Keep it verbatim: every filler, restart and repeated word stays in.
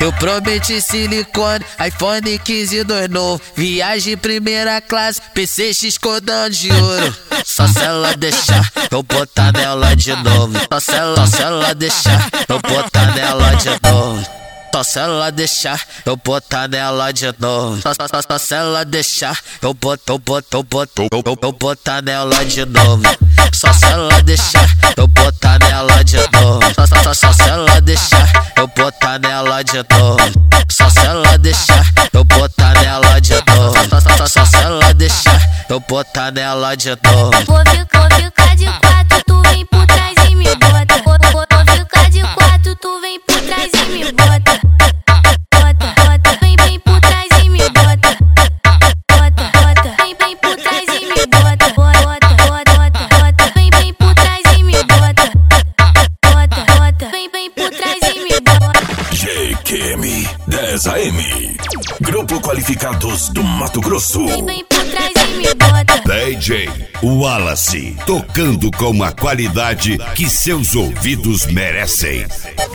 Eu prometi silicone, iPhone quinze dois novo. Viagem primeira classe, P C X cordão de ouro. Só se ela deixar, eu botar nela de novo. Só se ela, só se ela deixar, eu botar nela de novo. Só se ela deixar, eu botar nela de novo. Só, só, só se ela deixar, eu botar, eu botar, eu botar, eu, eu, eu botar nela de novo. Só se ela deixar, eu botar nela de novo. Só, só, só, só se ela deixar, eu botar nela de novo. Só se ela deixar, eu botar nela de novo. Só, só, só, só se ela deixar, eu botar nela de novo. Vou ficar, vou ficar de quatro, tu vem por trás e me bota. Vou, vou, vou ficar de quatro, tu vem por trás e me bota. Bota, bota, vem, vem por trás e me bota. Bota, bota, vem, vem por trás e me bota. Bota, bota, bota, bota, vem, vem por trás e me bota. Bota, bota, vem, vem por trás e me bota. G Q M dez A M, Grupo Qualificados do Mato Grosso. Vem, vem por trás e me bota. D J Wallace, tocando com a qualidade que seus ouvidos merecem.